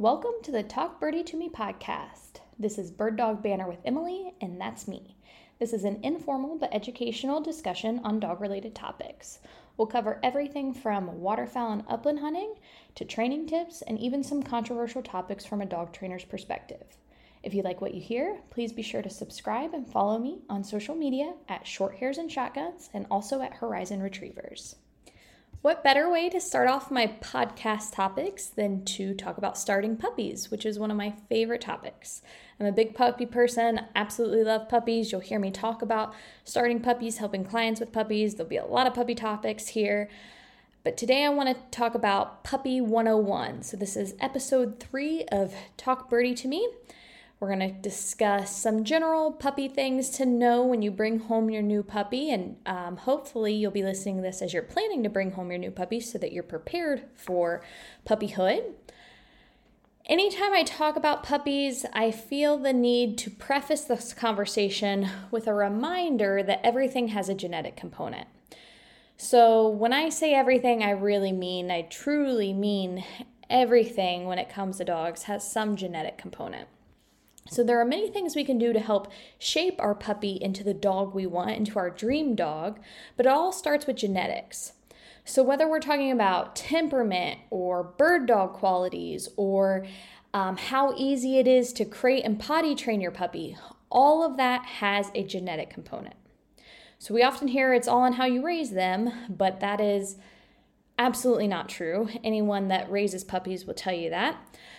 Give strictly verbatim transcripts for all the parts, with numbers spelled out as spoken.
Welcome to the Talk Birdie to Me podcast. This is Bird Dog Banner with Emily, and that's me. This is an informal but educational discussion on dog-related topics. We'll cover everything from waterfowl and upland hunting to training tips and even some controversial topics from a dog trainer's perspective. If you like what you hear, please be sure to subscribe and follow me on social media at Short Hairs and Shotguns and also at Horizon Retrievers. What better way to start off my podcast topics than to talk about starting puppies, which is one of my favorite topics. I'm a big puppy person, absolutely love puppies. You'll hear me talk about starting puppies, helping clients with puppies. There'll be a lot of puppy topics here. But today I want to talk about Puppy one oh one. So this is episode three of Talk Birdie to Me. We're going to discuss some general puppy things to know when you bring home your new puppy, and um, hopefully you'll be listening to this as you're planning to bring home your new puppy so that you're prepared for puppyhood. Anytime I talk about puppies, I feel the need to preface this conversation with a reminder that everything has a genetic component. So when I say everything, I really mean, I truly mean everything when it comes to dogs has some genetic component. So there are many things we can do to help shape our puppy into the dog we want, into our dream dog, but it all starts with genetics. So whether we're talking about temperament or bird dog qualities or um, how easy it is to crate and potty train your puppy, all of that has a genetic component. So we often hear it's all on how you raise them, but that is absolutely not true. Anyone that raises puppies will tell you that.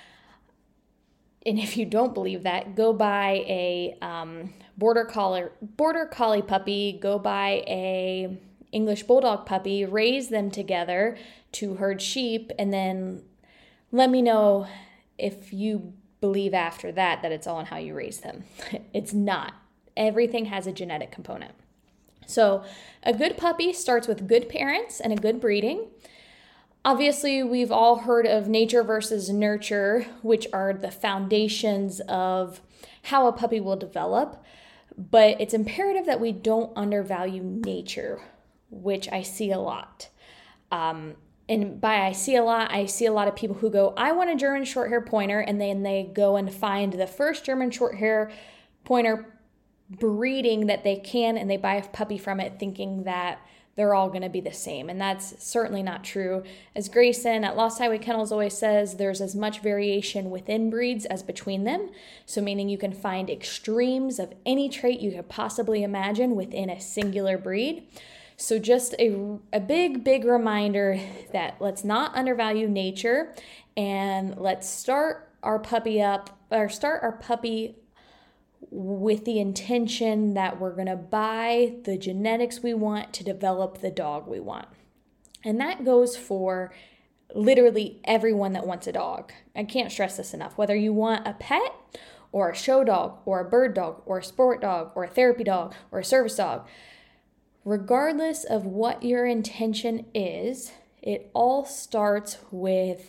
And if you don't believe that, go buy a um, border collie, border collie puppy, go buy a English bulldog puppy, raise them together to herd sheep, and then let me know if you believe after that that it's all on how you raise them. It's not. Everything has a genetic component. So a good puppy starts with good parents and a good breeding. Obviously, we've all heard of nature versus nurture, which are the foundations of how a puppy will develop, but it's imperative that we don't undervalue nature, which I see a lot. Um, and by I see a lot, I see a lot of people who go, I want a German Shorthair Pointer, and then they go and find the first German Shorthair Pointer breeding that they can, and they buy a puppy from it thinking that they're all going to be the same. And that's certainly not true. As Grayson at Lost Highway Kennels always says, there's as much variation within breeds as between them. So meaning you can find extremes of any trait you could possibly imagine within a singular breed. So just a, a big, big reminder that let's not undervalue nature, and let's start our puppy up, or start our puppy with the intention that we're going to buy the genetics we want to develop the dog we want. And that goes for literally everyone that wants a dog. I can't stress this enough. Whether you want a pet or a show dog or a bird dog or a sport dog or a therapy dog or a service dog, regardless of what your intention is, it all starts with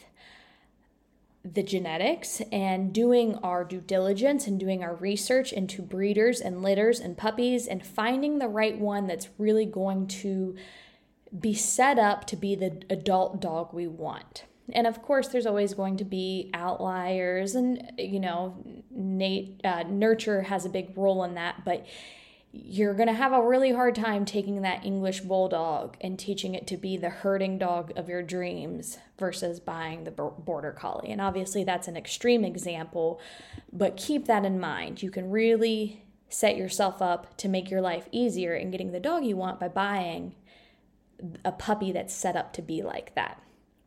the genetics and doing our due diligence and doing our research into breeders and litters and puppies and finding the right one that's really going to be set up to be the adult dog we want. And of course, there's always going to be outliers, and you know, Nate, uh, nurture has a big role in that, but you're going to have a really hard time taking that English bulldog and teaching it to be the herding dog of your dreams versus buying the border collie. And obviously that's an extreme example, but keep that in mind. You can really set yourself up to make your life easier in getting the dog you want by buying a puppy that's set up to be like that.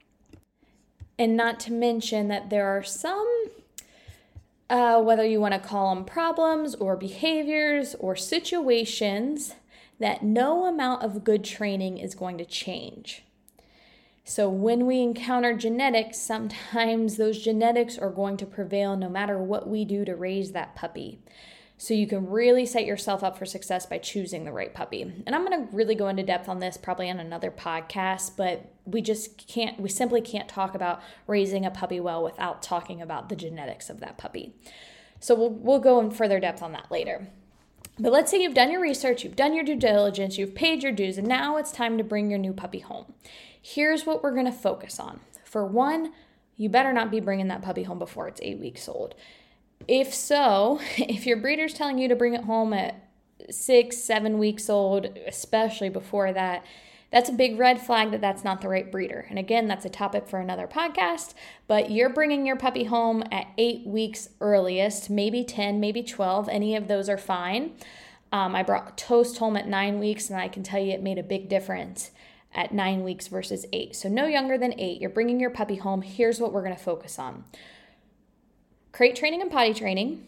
And not to mention that there are some Uh, whether you want to call them problems or behaviors or situations that no amount of good training is going to change. So when we encounter genetics, sometimes those genetics are going to prevail no matter what we do to raise that puppy. So you can really set yourself up for success by choosing the right puppy. And I'm going to really go into depth on this probably on another podcast, but we just can't, we simply can't talk about raising a puppy well without talking about the genetics of that puppy. So we'll, we'll go in further depth on that later. But let's say you've done your research, you've done your due diligence, you've paid your dues, and now it's time to bring your new puppy home. Here's what we're going to focus on. For one, you better not be bringing that puppy home before it's eight weeks old. If so, if your breeder's telling you to bring it home at six, seven weeks old, especially before that, that's a big red flag that that's not the right breeder. And again, that's a topic for another podcast, but you're bringing your puppy home at eight weeks earliest, maybe ten, maybe twelve. Any of those are fine. Um, I brought Toast home at nine weeks, and I can tell you it made a big difference at nine weeks versus eight. So no younger than eight. You're bringing your puppy home. Here's what we're going to focus on. Crate training and potty training,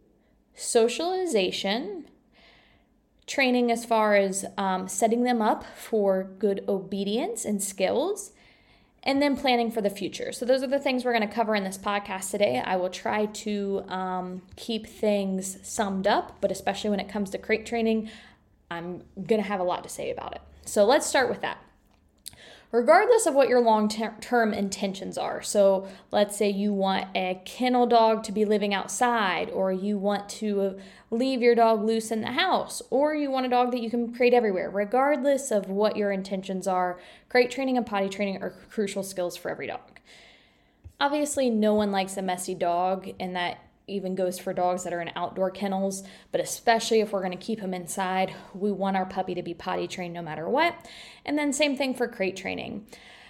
socialization, training as far as um, setting them up for good obedience and skills, and then planning for the future. So those are the things we're going to cover in this podcast today. I will try to um, keep things summed up, but especially when it comes to crate training, I'm going to have a lot to say about it. So let's start with that. Regardless of what your long-term intentions are, so let's say you want a kennel dog to be living outside, or you want to leave your dog loose in the house, or you want a dog that you can crate everywhere. Regardless of what your intentions are, crate training and potty training are crucial skills for every dog. Obviously, no one likes a messy dog, and that even goes for dogs that are in outdoor kennels, but especially if we're going to keep them inside, we want our puppy to be potty trained no matter what. And then same thing for crate training.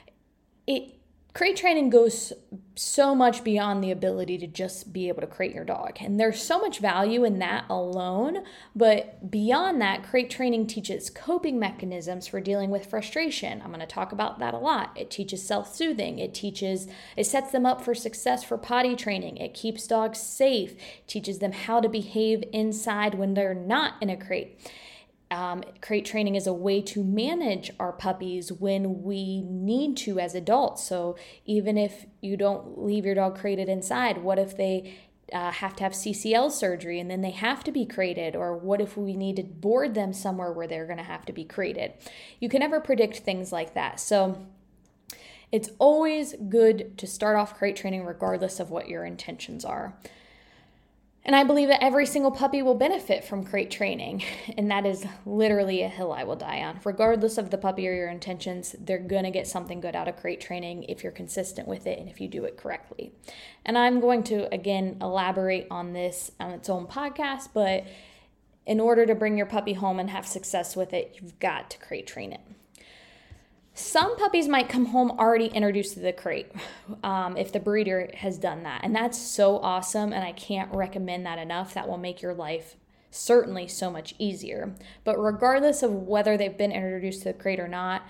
It crate training goes so much beyond the ability to just be able to crate your dog. And there's so much value in that alone, but beyond that, crate training teaches coping mechanisms for dealing with frustration. I'm going to talk about that a lot. It teaches self-soothing. It teaches, it sets them up for success for potty training. It keeps dogs safe, teaches them how to behave inside when they're not in a crate. Um, crate training is a way to manage our puppies when we need to as adults. So even if you don't leave your dog crated inside, what if they uh, have to have C C L surgery and then they have to be crated? Or what if we need to board them somewhere where they're going to have to be crated? You can never predict things like that. So it's always good to start off crate training regardless of what your intentions are. And I believe that every single puppy will benefit from crate training, and that is literally a hill I will die on. Regardless of the puppy or your intentions, they're going to get something good out of crate training if you're consistent with it and if you do it correctly. And I'm going to, again, elaborate on this on its own podcast, but in order to bring your puppy home and have success with it, you've got to crate train it. Some puppies might come home already introduced to the crate um, if the breeder has done that. And that's so awesome, and I can't recommend that enough. That will make your life certainly so much easier. But regardless of whether they've been introduced to the crate or not,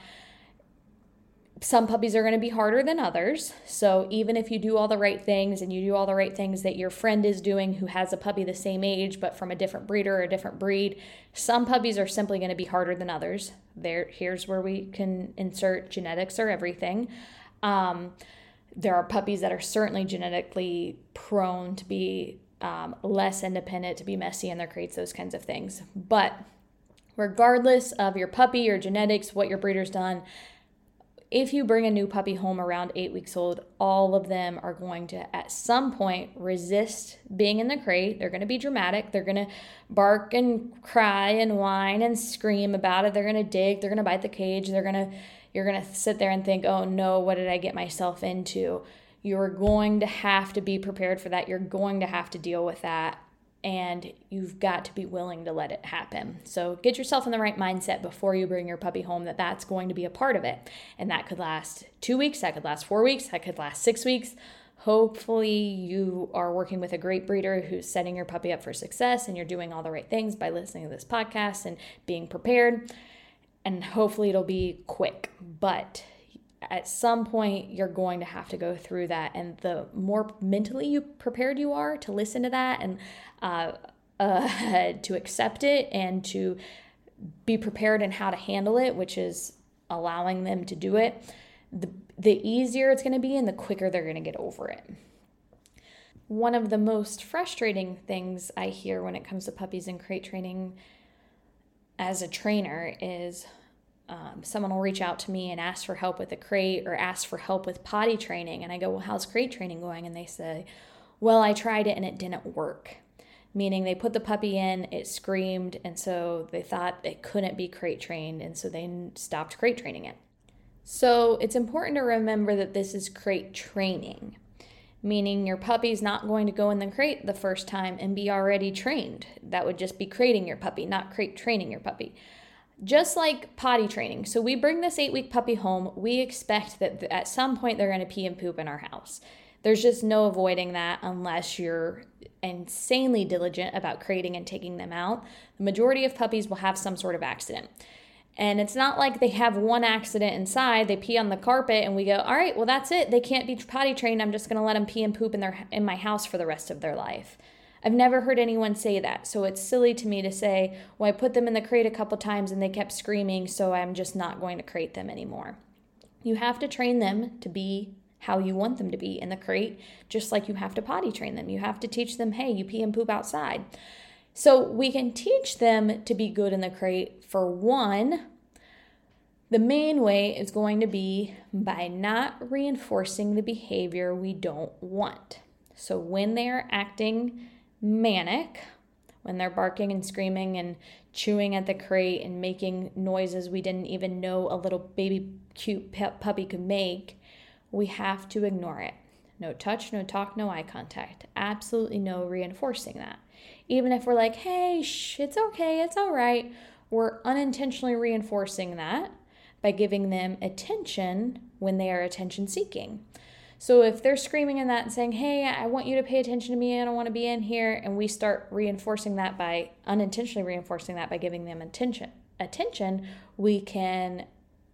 some puppies are going to be harder than others. So even if you do all the right things and you do all the right things that your friend is doing who has a puppy the same age but from a different breeder or a different breed, some puppies are simply going to be harder than others. There, here's where we can insert genetics or everything. Um, there are puppies that are certainly genetically prone to be um, less independent, to be messy in their crates, those kinds of things. But regardless of your puppy, your genetics, what your breeder's done, if you bring a new puppy home around eight weeks old, all of them are going to, at some point, resist being in the crate. They're going to be dramatic. They're going to bark and cry and whine and scream about it. They're going to dig. They're going to bite the cage. They're going to, you're going to sit there and think, oh no, what did I get myself into? You're going to have to be prepared for that. You're going to have to deal with that. And you've got to be willing to let it happen. So get yourself in the right mindset before you bring your puppy home that that's going to be a part of it. And that could last two weeks, that could last four weeks, that could last six weeks. Hopefully you are working with a great breeder who's setting your puppy up for success and you're doing all the right things by listening to this podcast and being prepared. And hopefully it'll be quick. But at some point, you're going to have to go through that. And the more mentally you prepared you are to listen to that and uh, uh, to accept it and to be prepared in how to handle it, which is allowing them to do it, the, the easier it's going to be and the quicker they're going to get over it. One of the most frustrating things I hear when it comes to puppies and crate training as a trainer is Um, someone will reach out to me and ask for help with a crate or ask for help with potty training. And I go, well, how's crate training going? And they say, well, I tried it and it didn't work. Meaning they put the puppy in, it screamed, and so they thought it couldn't be crate trained, and so they stopped crate training it. So it's important to remember that this is crate training, meaning your puppy's not going to go in the crate the first time and be already trained. That would just be crating your puppy, not crate training your puppy. Just like potty training. So we bring this eight-week puppy home. We expect that at some point they're going to pee and poop in our house. There's just no avoiding that unless you're insanely diligent about crating and taking them out. The majority of puppies will have some sort of accident. And it's not like they have one accident inside, they pee on the carpet, and we go, all right, well, that's it. They can't be potty trained. I'm just going to let them pee and poop in their in my house for the rest of their life. I've never heard anyone say that. So it's silly to me to say, well, I put them in the crate a couple times and they kept screaming, so I'm just not going to crate them anymore. You have to train them to be how you want them to be in the crate, just like you have to potty train them. You have to teach them, hey, you pee and poop outside. So we can teach them to be good in the crate. For one, the main way is going to be by not reinforcing the behavior we don't want. So when they're acting manic, when they're barking and screaming and chewing at the crate and making noises we didn't even know a little baby cute puppy could make, we have to ignore it. No touch, no talk, no eye contact. Absolutely no reinforcing that. Even if we're like, hey, shh, it's okay, it's all right, we're unintentionally reinforcing that by giving them attention when they are attention seeking. So if they're screaming in that and saying, hey, I want you to pay attention to me, I don't want to be in here, and we start reinforcing that by, unintentionally reinforcing that by giving them attention, attention, we can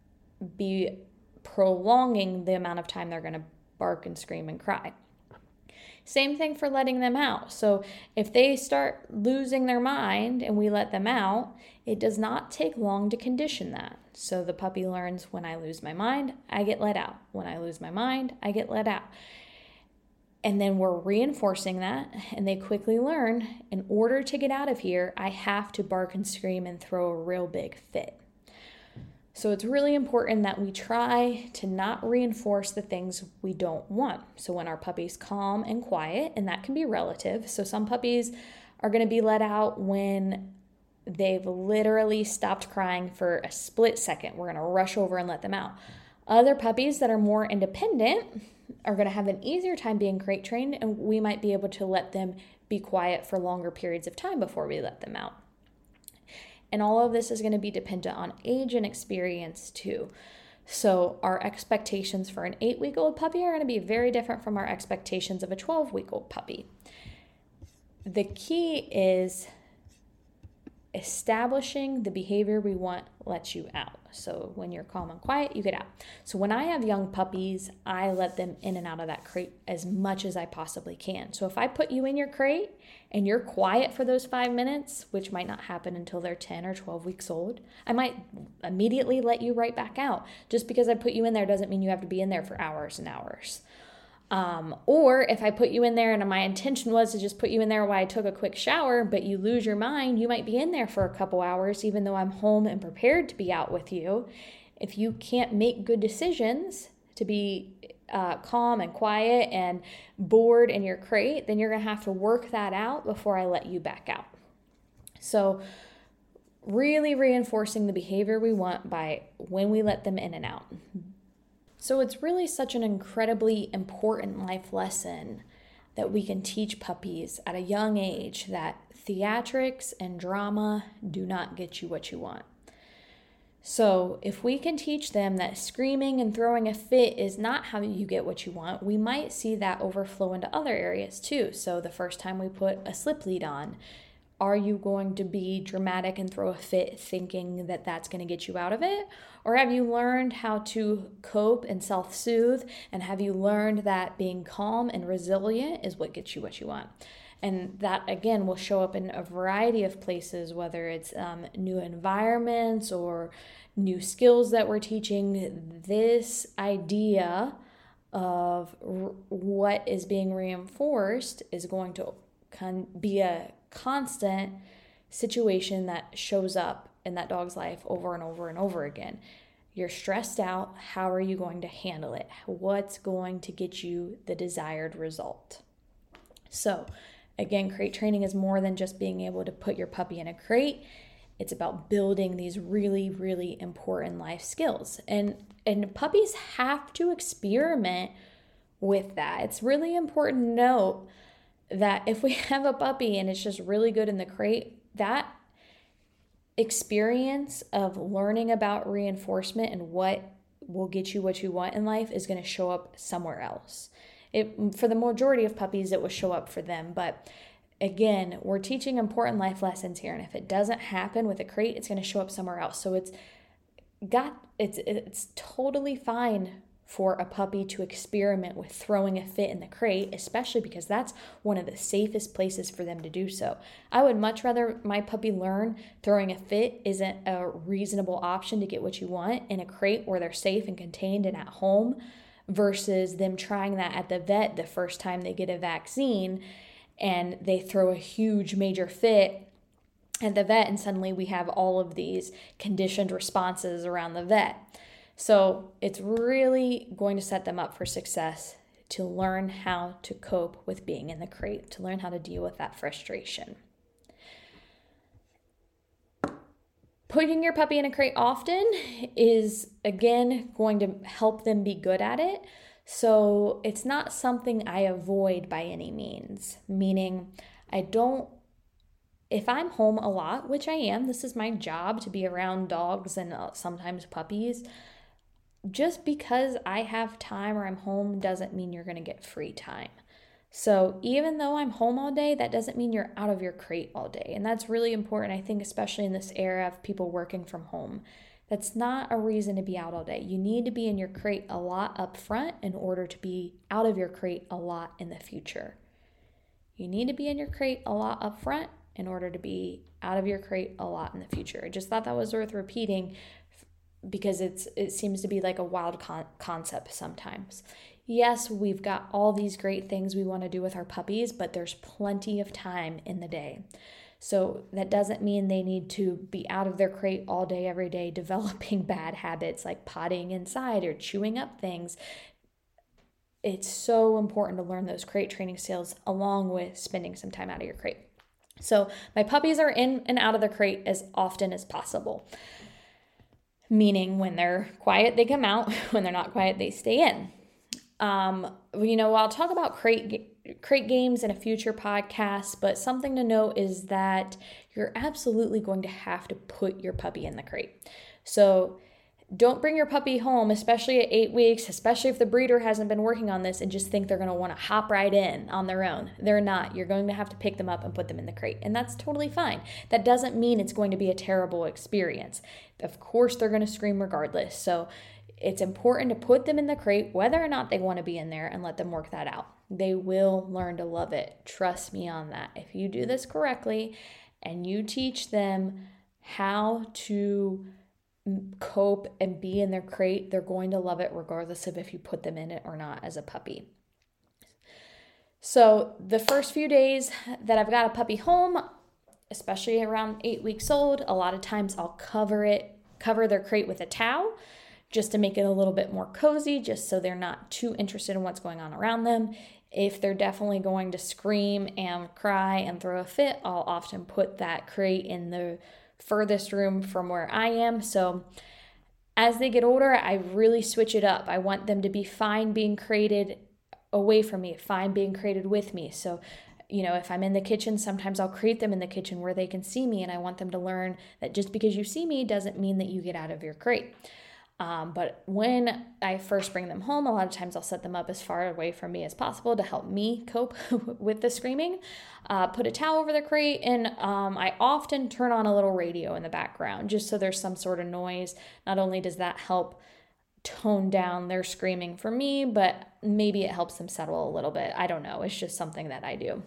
be prolonging the amount of time they're going to bark and scream and cry. Same thing for letting them out. So if they start losing their mind and we let them out, it does not take long to condition that. So the puppy learns, when I lose my mind, I get let out. When I lose my mind, I get let out. And then we're reinforcing that, and they quickly learn, in order to get out of here, I have to bark and scream and throw a real big fit. So it's really important that we try to not reinforce the things we don't want. So when our puppy's calm and quiet, and that can be relative. So some puppies are going to be let out when they've literally stopped crying for a split second. We're going to rush over and let them out. Other puppies that are more independent are going to have an easier time being crate trained, and we might be able to let them be quiet for longer periods of time before we let them out. And all of this is going to be dependent on age and experience too. So our expectations for an eight-week-old puppy are going to be very different from our expectations of a twelve-week-old puppy. The key is establishing the behavior we want lets you out. So when you're calm and quiet, you get out. So when I have young puppies, I let them in and out of that crate as much as I possibly can. So if I put you in your crate and you're quiet for those five minutes, which might not happen until they're ten or twelve weeks old, I might immediately let you right back out. Just because I put you in there doesn't mean you have to be in there for hours and hours. Um, or if I put you in there and my intention was to just put you in there while I took a quick shower, but you lose your mind, you might be in there for a couple hours, even though I'm home and prepared to be out with you. If you can't make good decisions to be uh, calm and quiet and bored in your crate, then you're going to have to work that out before I let you back out. So really reinforcing the behavior we want by when we let them in and out. So it's really such an incredibly important life lesson that we can teach puppies at a young age, that theatrics and drama do not get you what you want. So if we can teach them that screaming and throwing a fit is not how you get what you want, we might see that overflow into other areas too. So the first time we put a slip lead on, are you going to be dramatic and throw a fit thinking that that's going to get you out of it? Or have you learned how to cope and self-soothe? And have you learned that being calm and resilient is what gets you what you want? And that, again, will show up in a variety of places, whether it's um, new environments or new skills that we're teaching. This idea of r- what is being reinforced is going to con- be a constant situation that shows up in that dog's life over and over and over again. You're stressed out. How are you going to handle it? What's going to get you the desired result? So again, crate training is more than just being able to put your puppy in a crate. It's about building these really, really important life skills. And, and puppies have to experiment with that. It's really important to note that if we have a puppy and it's just really good in the crate, that experience of learning about reinforcement and what will get you what you want in life is going to show up somewhere else. It, for the majority of puppies, it will show up for them. But again, we're teaching important life lessons here. And if it doesn't happen with a crate, it's going to show up somewhere else. So it's got, it's, it's totally fine for a puppy to experiment with throwing a fit in the crate, especially because that's one of the safest places for them to do so. I would much rather my puppy learn throwing a fit isn't a reasonable option to get what you want in a crate where they're safe and contained and at home, versus them trying that at the vet the first time they get a vaccine and they throw a huge major fit at the vet, and suddenly we have all of these conditioned responses around the vet. So it's really going to set them up for success to learn how to cope with being in the crate, to learn how to deal with that frustration. Putting your puppy in a crate often is, again, going to help them be good at it. So it's not something I avoid by any means, meaning I don't, if I'm home a lot, which I am, this is my job to be around dogs and sometimes puppies. Just because I have time or I'm home doesn't mean you're going to get free time. So even though I'm home all day, that doesn't mean you're out of your crate all day. And that's really important, I think, especially in this era of people working from home. That's not a reason to be out all day. You need to be in your crate a lot up front in order to be out of your crate a lot in the future. You need to be in your crate a lot up front in order to be out of your crate a lot in the future. I just thought that was worth repeating, because it's it seems to be like a wild con- concept sometimes. Yes, we've got all these great things we want to do with our puppies, but there's plenty of time in the day. So that doesn't mean they need to be out of their crate all day, every day, developing bad habits like potting inside or chewing up things. It's so important to learn those crate training skills along with spending some time out of your crate. So my puppies are in and out of the crate as often as possible. Meaning when they're quiet, they come out. When they're not quiet, they stay in. Um, you know, I'll talk about crate, crate games in a future podcast, but something to note is that you're absolutely going to have to put your puppy in the crate. So don't bring your puppy home, especially at eight weeks, especially if the breeder hasn't been working on this, and just think they're going to want to hop right in on their own. They're not. You're going to have to pick them up and put them in the crate, and that's totally fine. That doesn't mean it's going to be a terrible experience. Of course, they're going to scream regardless. So it's important to put them in the crate, whether or not they want to be in there, and let them work that out. They will learn to love it. Trust me on that. If you do this correctly and you teach them how to cope and be in their crate, they're going to love it regardless of if you put them in it or not as a puppy. So the first few days that I've got a puppy home, especially around eight weeks old, a lot of times I'll cover it, cover their crate with a towel just to make it a little bit more cozy, just so they're not too interested in what's going on around them. If they're definitely going to scream and cry and throw a fit, I'll often put that crate in the furthest room from where I am. So as they get older, I really switch it up. I want them to be fine being crated away from me, fine being crated with me. So, you know, if I'm in the kitchen, sometimes I'll crate them in the kitchen where they can see me, and I want them to learn that just because you see me doesn't mean that you get out of your crate. Um, but when I first bring them home, a lot of times I'll set them up as far away from me as possible to help me cope with the screaming. Uh, put a towel over the crate, and um, I often turn on a little radio in the background just so there's some sort of noise. Not only does that help tone down their screaming for me, but maybe it helps them settle a little bit. I don't know. It's just something that I do.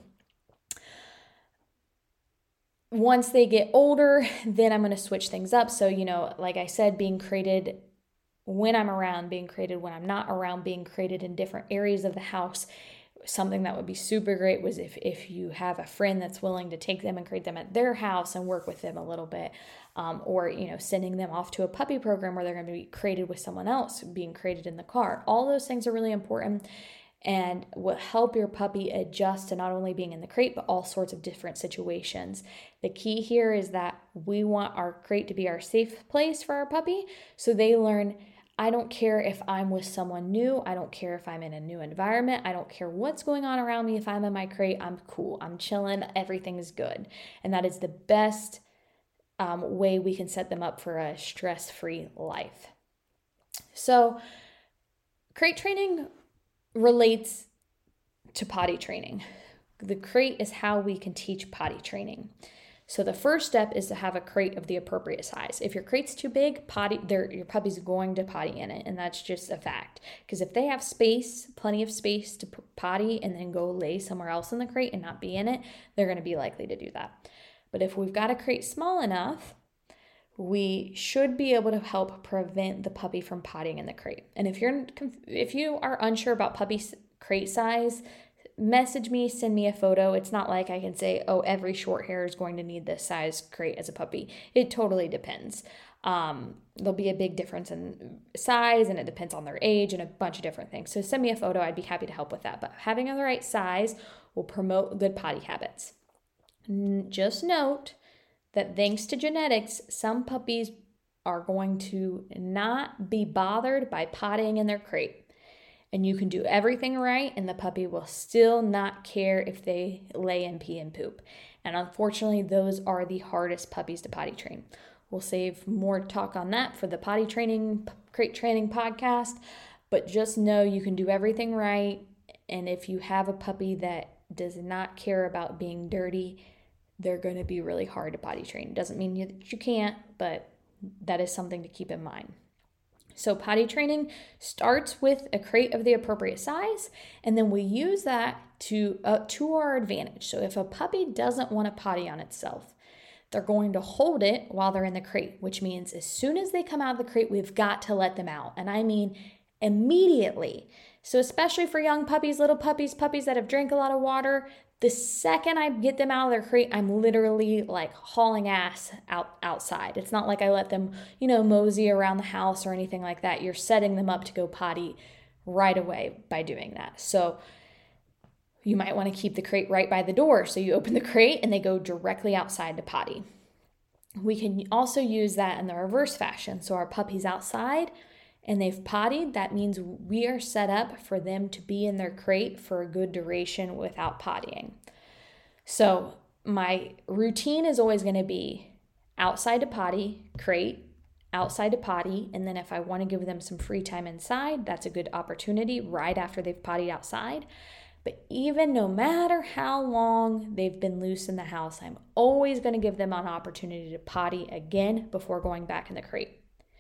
Once they get older, then I'm going to switch things up. So, you know, like I said, being crated when I'm around, being crated when I'm not around, being crated in different areas of the house. Something that would be super great was if, if you have a friend that's willing to take them and crate them at their house and work with them a little bit. Um, or, you know, sending them off to a puppy program where they're going to be crated with someone else, being crated in the car. All those things are really important. and will help your puppy adjust to not only being in the crate, but all sorts of different situations. The key here is that we want our crate to be our safe place for our puppy, so they learn, I don't care if I'm with someone new, I don't care if I'm in a new environment, I don't care what's going on around me, if I'm in my crate, I'm cool, I'm chilling, everything is good. And that is the best um, way we can set them up for a stress-free life. So crate training relates to potty training. The crate is how we can teach potty training. So the first step is to have a crate of the appropriate size. If your crate's too big, potty, your puppy's going to potty in it, and that's just a fact. Because if they have space, plenty of space to potty and then go lay somewhere else in the crate and not be in it, they're going to be likely to do that. But if we've got a crate small enough, we should be able to help prevent the puppy from pottying in the crate. And if you're if you are unsure about puppy crate size, message me, send me a photo. It's not like I can say, oh, every short hair is going to need this size crate as a puppy. It totally depends. Um, there'll be a big difference in size, and it depends on their age and a bunch of different things. So send me a photo. I'd be happy to help with that. But having the right size will promote good potty habits. Just note that thanks to genetics, some puppies are going to not be bothered by pottying in their crate. And you can do everything right, and the puppy will still not care if they lay and pee and poop. And unfortunately, those are the hardest puppies to potty train. We'll save more talk on that for the potty training, crate training podcast. But just know you can do everything right. And if you have a puppy that does not care about being dirty, they're going to be really hard to potty train. Doesn't mean you, that you can't, but that is something to keep in mind. So potty training starts with a crate of the appropriate size, and then we use that to uh, to our advantage. So if a puppy doesn't want to potty on itself, they're going to hold it while they're in the crate, which means as soon as they come out of the crate, we've got to let them out. And I mean immediately. So especially for young puppies, little puppies, puppies that have drank a lot of water, the second I get them out of their crate, I'm literally like hauling ass out outside. It's not like I let them, you know, mosey around the house or anything like that. You're setting them up to go potty right away by doing that. So you might want to keep the crate right by the door. So you open the crate and they go directly outside to potty. We can also use that in the reverse fashion. So our puppy's outside and they've pottied, that means we are set up for them to be in their crate for a good duration without pottying. So my routine is always going to be outside to potty, crate, outside to potty, and then if I want to give them some free time inside, that's a good opportunity right after they've pottied outside. But even no matter how long they've been loose in the house, I'm always going to give them an opportunity to potty again before going back in the crate.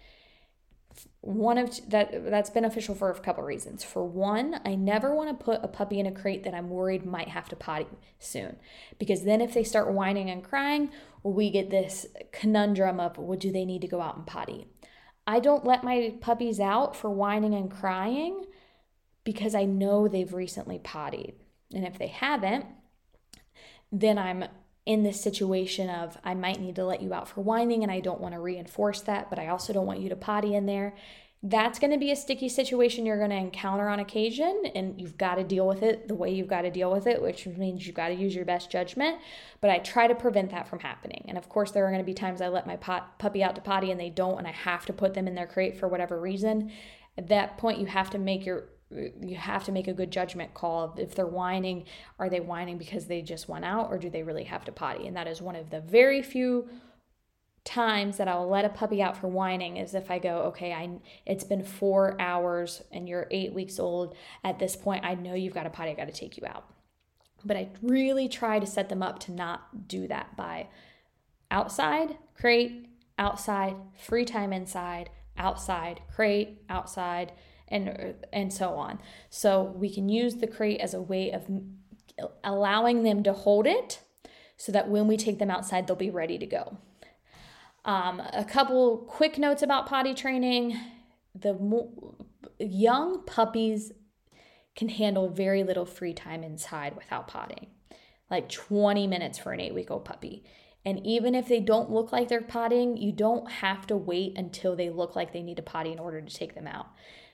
One of that that's beneficial for a couple reasons. For one, I never want to put a puppy in a crate that I'm worried might have to potty soon, because then if they start whining and crying, we get this conundrum of, well, do they need to go out and potty? I don't let my puppies out for whining and crying because I know they've recently pottied. And if they haven't, then I'm in this situation of I might need to let you out for whining, and I don't want to reinforce that, but I also don't want you to potty in there. That's going to be a sticky situation you're going to encounter on occasion, and you've got to deal with it the way you've got to deal with it, which means you've got to use your best judgment. But I try to prevent that from happening. And of course, there are going to be times I let my pot, puppy out to potty and they don't, and I have to put them in their crate for whatever reason. At that point, you have to make your you have to make a good judgment call. If they're whining, are they whining because they just went out, or do they really have to potty? And that is one of the very few times that I'll let a puppy out for whining, is if I go, okay, I it's been four hours and you're eight weeks old. At this point, I know you've got a potty. I got to take you out. But I really try to set them up to not do that by outside, crate, outside, free time inside, outside, crate, outside, and and so on. So we can use the crate as a way of allowing them to hold it so that when we take them outside, they'll be ready to go. Um, a couple quick notes about potty training. The mo- young puppies can handle very little free time inside without pottying, like twenty minutes for an eight-week-old puppy. And even if they don't look like they're pottying, you don't have to wait until they look like they need to potty in order to take them out.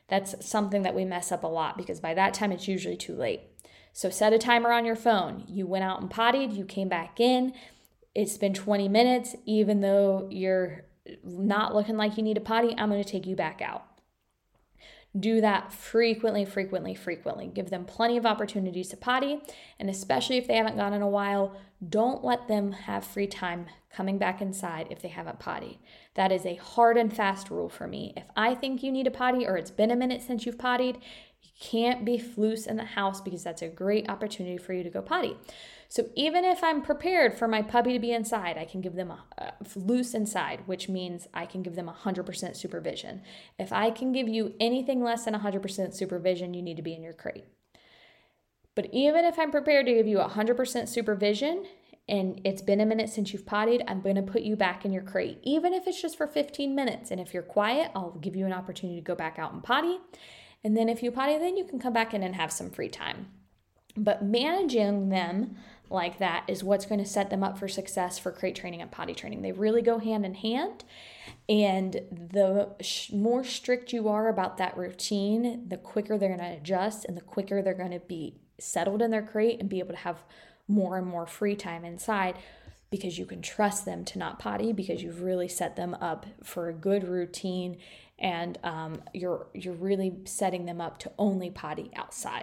That's something that we mess up a lot because by that time it's usually too late. So set a timer on your phone. You went out and pottied, you came back in, it's been twenty minutes, even though you're not looking like you need a potty, I'm going to take you back out. Do that frequently, frequently, frequently. Give them plenty of opportunities to potty, and especially if they haven't gone in a while, don't let them have free time coming back inside if they haven't pottied. That is a hard and fast rule for me. If I think you need a potty or it's been a minute since you've pottied, you can't be loose in the house because that's a great opportunity for you to go potty. So even if I'm prepared for my puppy to be inside, I can give them a, a loose inside, which means I can give them one hundred percent supervision. If I can give you anything less than one hundred percent supervision, you need to be in your crate. But even if I'm prepared to give you one hundred percent supervision and it's been a minute since you've pottied, I'm going to put you back in your crate, even if it's just for fifteen minutes. And if you're quiet, I'll give you an opportunity to go back out and potty. And then if you potty, then you can come back in and have some free time. But managing them like that is what's going to set them up for success for crate training and potty training. They really go hand in hand. And the sh- more strict you are about that routine, the quicker they're going to adjust and the quicker they're going to be settled in their crate and be able to have more and more free time inside because you can trust them to not potty because you've really set them up for a good routine and um, you're you're really setting them up to only potty outside.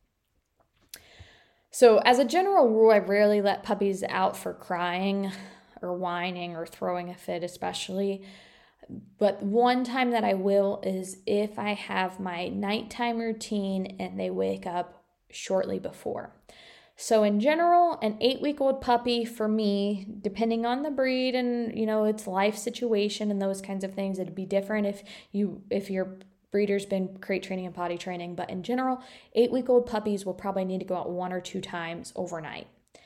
So as a general rule, I rarely let puppies out for crying or whining or throwing a fit especially. But one time that I will is if I have my nighttime routine and they wake up shortly before. So in general, an eight-week-old puppy for me, depending on the breed and, you know, its life situation and those kinds of things, it'd be different if you if your breeder's been crate training and potty training. But in general, eight-week-old puppies will probably need to go out one or two times overnight.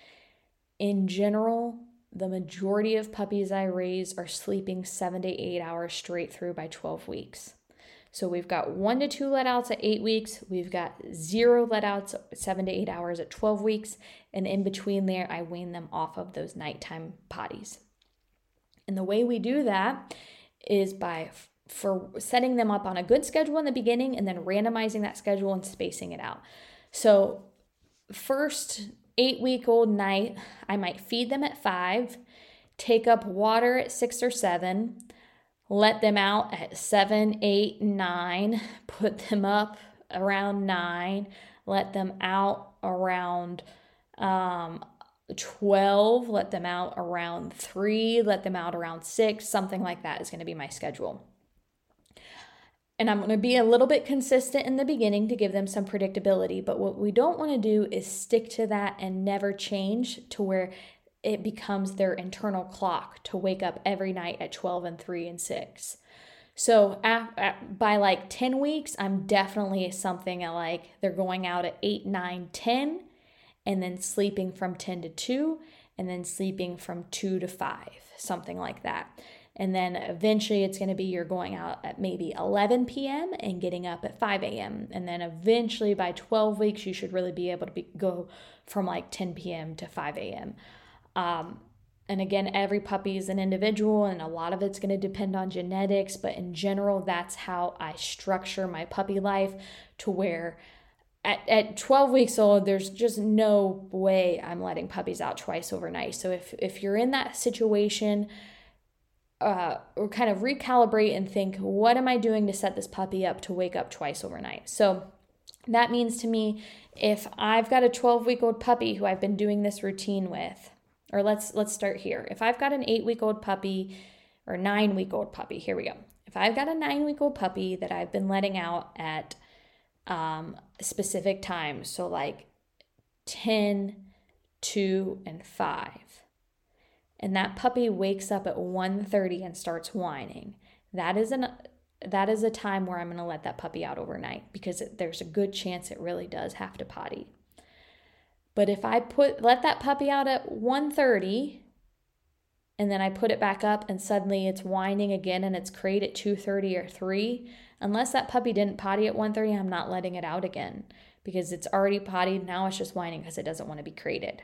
In general, the majority of puppies I raise are sleeping seven to eight hours straight through by twelve weeks. So we've got one to two let outs at eight weeks. We've got zero let outs seven to eight hours at twelve weeks. And in between there, I wean them off of those nighttime potties. And the way we do that is by for setting them up on a good schedule in the beginning and then randomizing that schedule and spacing it out. So first eight-week-old night, I might feed them at five, take up water at six or seven, let them out at seven, eight, nine, put them up around nine, let them out around um, twelve, let them out around three, let them out around six, something like that is going to be my schedule. And I'm going to be a little bit consistent in the beginning to give them some predictability. But what we don't want to do is stick to that and never change to where it becomes their internal clock to wake up every night at twelve and three and six. So at, at, by like ten weeks, I'm definitely something at like they're going out at eight, nine, ten, and then sleeping from ten to two, and then sleeping from two to five, something like that. And then eventually it's going to be you're going out at maybe eleven p.m. and getting up at five a.m. And then eventually by twelve weeks, you should really be able to be, go from like ten p.m. to five a.m. Um, and again, every puppy is an individual and a lot of it's going to depend on genetics. But in general, that's how I structure my puppy life to where at, at twelve weeks old, there's just no way I'm letting puppies out twice overnight. So if, if you're in that situation, Uh, or kind of recalibrate and think, what am I doing to set this puppy up to wake up twice overnight? So that means to me, if I've got a twelve-week-old puppy who I've been doing this routine with, or let's let's start here. If I've got an eight-week-old puppy or nine-week-old puppy, here we go. If I've got a nine-week-old puppy that I've been letting out at um, specific times, so like ten, two, and five, and that puppy wakes up at one thirty and starts whining, that is an that is a time where I'm going to let that puppy out overnight because there's a good chance it really does have to potty. But if I put let that puppy out at one thirty and then I put it back up and suddenly it's whining again and it's crate at two thirty or three, unless that puppy didn't potty at one thirty, I'm not letting it out again because it's already pottied. Now it's just whining because it doesn't want to be crated.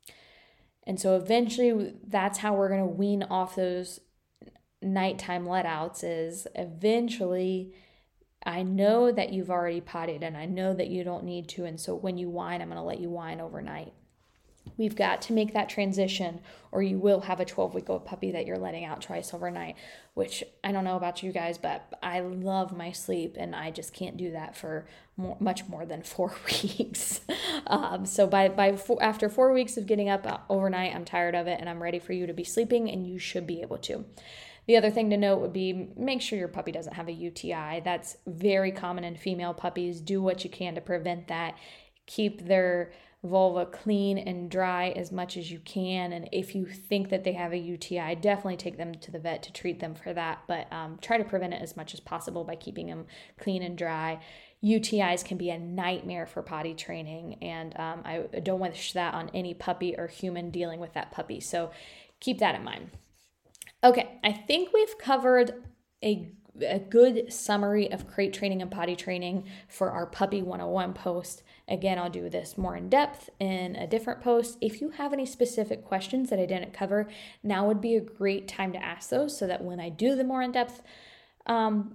And so eventually that's how we're going to wean off those nighttime letouts is eventually I know that you've already pottied and I know that you don't need to. And so when you whine, I'm going to let you whine overnight. We've got to make that transition, or you will have a twelve-week-old puppy that you're letting out twice overnight, which I don't know about you guys, but I love my sleep, and I just can't do that for more, much more than four weeks. um, so by by four, after four weeks of getting up overnight, I'm tired of it, and I'm ready for you to be sleeping, and you should be able to. The other thing to note would be make sure your puppy doesn't have a U T I. That's very common in female puppies. Do what you can to prevent that. Keep their vulva clean and dry as much as you can. And if you think that they have a U T I, definitely take them to the vet to treat them for that. But um, try to prevent it as much as possible by keeping them clean and dry. U T Is can be a nightmare for potty training, and um, I don't wish that on any puppy or human dealing with that puppy. So keep that in mind. Okay, I think we've covered a a good summary of crate training and potty training for our Puppy one oh one post. Again, I'll do this more in depth in a different post. If you have any specific questions that I didn't cover, now would be a great time to ask those so that when I do the more in-depth um,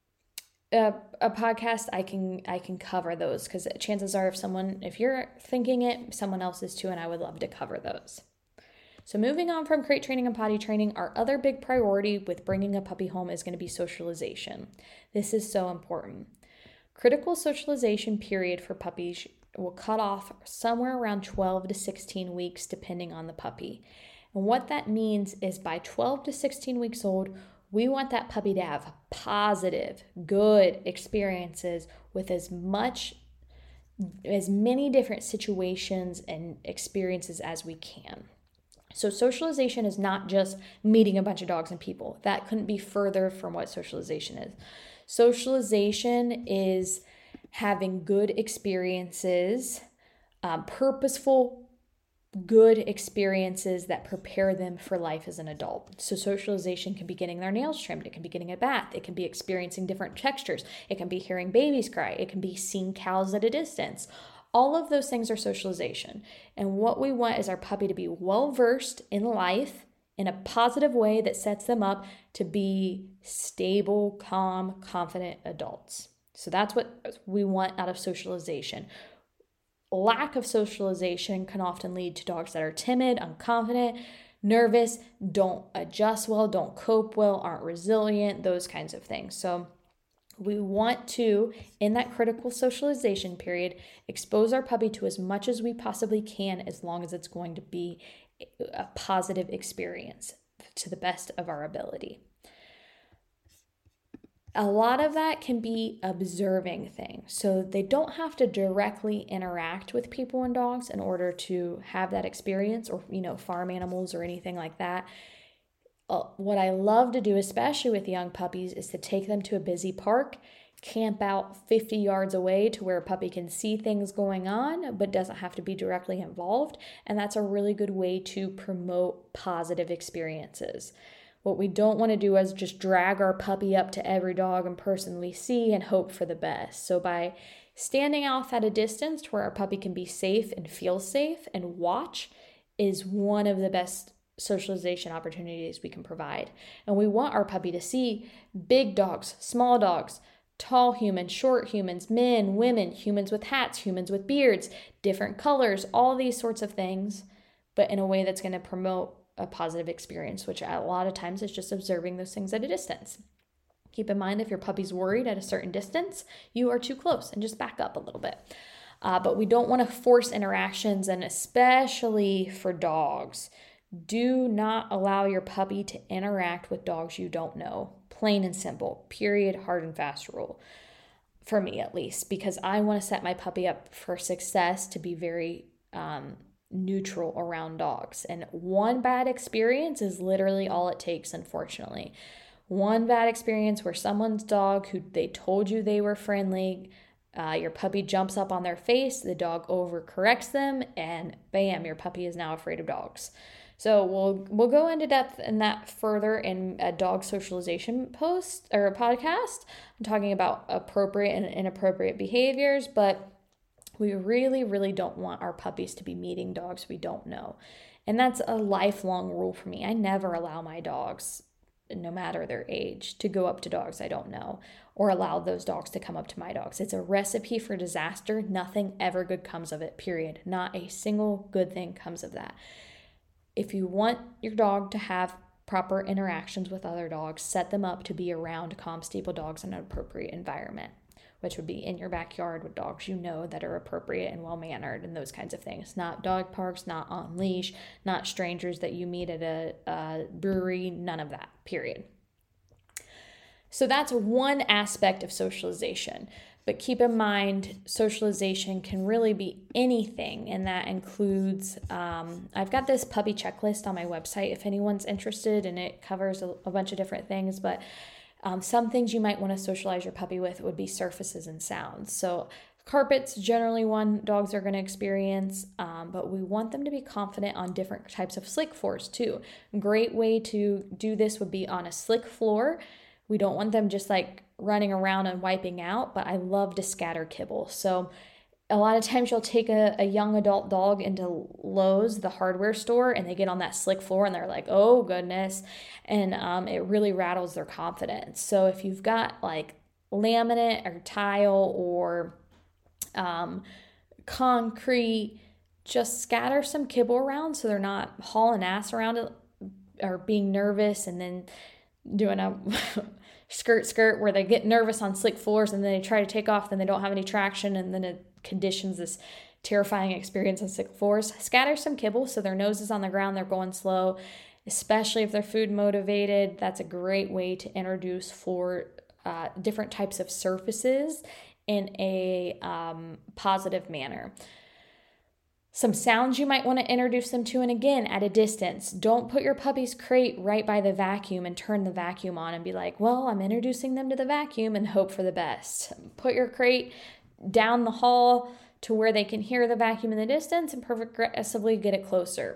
a, a podcast, I can I can cover those, because chances are if someone, if you're thinking it, someone else is too, and I would love to cover those. So moving on from crate training and potty training, our other big priority with bringing a puppy home is going to be socialization. This is so important. Critical socialization period for puppies will cut off somewhere around twelve to sixteen weeks, depending on the puppy. And what that means is by twelve to sixteen weeks old, we want that puppy to have positive, good experiences with as much, as many different situations and experiences as we can. So socialization is not just meeting a bunch of dogs and people. That couldn't be further from what socialization is. Socialization is having good experiences, um, purposeful, good experiences that prepare them for life as an adult. So socialization can be getting their nails trimmed. It can be getting a bath. It can be experiencing different textures. It can be hearing babies cry. It can be seeing cows at a distance. All of those things are socialization. And what we want is our puppy to be well-versed in life in a positive way that sets them up to be stable, calm, confident adults. So that's what we want out of socialization. Lack of socialization can often lead to dogs that are timid, unconfident, nervous, don't adjust well, don't cope well, aren't resilient, those kinds of things. So we want to, in that critical socialization period, expose our puppy to as much as we possibly can, as long as it's going to be a positive experience to the best of our ability. A lot of that can be observing things. So they don't have to directly interact with people and dogs in order to have that experience, or, you know, farm animals or anything like that. What I love to do, especially with young puppies, is to take them to a busy park, camp out fifty yards away to where a puppy can see things going on, but doesn't have to be directly involved. And that's a really good way to promote positive experiences. What we don't want to do is just drag our puppy up to every dog and person we see and hope for the best. So by standing off at a distance to where our puppy can be safe and feel safe and watch is one of the best socialization opportunities we can provide. And we want our puppy to see big dogs, small dogs, tall humans, short humans, men, women, humans with hats, humans with beards, different colors, all these sorts of things, but in a way that's going to promote a positive experience, which a lot of times is just observing those things at a distance. Keep in mind, if your puppy's worried at a certain distance, you are too close, and just back up a little bit. Uh, but we don't want to force interactions, and especially for dogs, do not allow your puppy to interact with dogs you don't know. Plain and simple, period, hard and fast rule. For me, at least, because I want to set my puppy up for success to be very um, neutral around dogs. And one bad experience is literally all it takes, unfortunately. One bad experience where someone's dog, who they told you they were friendly, uh, your puppy jumps up on their face, the dog overcorrects them, and bam, your puppy is now afraid of dogs. So we'll we'll go into depth in that further in a dog socialization post or a podcast. I'm talking about appropriate and inappropriate behaviors, but we really, really don't want our puppies to be meeting dogs we don't know. And that's a lifelong rule for me. I never allow my dogs, no matter their age, to go up to dogs I don't know, or allow those dogs to come up to my dogs. It's a recipe for disaster. Nothing ever good comes of it, period. Not a single good thing comes of that. If you want your dog to have proper interactions with other dogs, set them up to be around calm, stable dogs in an appropriate environment, which would be in your backyard with dogs you know that are appropriate and well-mannered and those kinds of things. Not dog parks, not on leash, not strangers that you meet at a, a brewery, none of that, period. So that's one aspect of socialization. But keep in mind, socialization can really be anything, and that includes, um, I've got this puppy checklist on my website if anyone's interested, and it covers a, a bunch of different things, but um, some things you might want to socialize your puppy with would be surfaces and sounds. So carpet's generally one dogs are going to experience, um, but we want them to be confident on different types of slick floors too. Great way to do this would be on a slick floor. We don't want them just like running around and wiping out, but I love to scatter kibble. So a lot of times you'll take a, a young adult dog into Lowe's, the hardware store, and they get on that slick floor and they're like, oh goodness. And um, it really rattles their confidence. So if you've got like laminate or tile or um, concrete, just scatter some kibble around so they're not hauling ass around it or being nervous and then doing a skirt skirt where they get nervous on slick floors and then they try to take off, then they don't have any traction, and then it conditions this terrifying experience on slick floors. Scatter some kibble so their nose is on the ground, they're going slow, especially if they're food motivated. That's a great way to introduce floor uh, different types of surfaces in a um, positive manner. Some sounds you might want to introduce them to, and again, at a distance. Don't put your puppy's crate right by the vacuum and turn the vacuum on and be like, well, I'm introducing them to the vacuum and hope for the best. Put your crate down the hall to where they can hear the vacuum in the distance and progressively get it closer.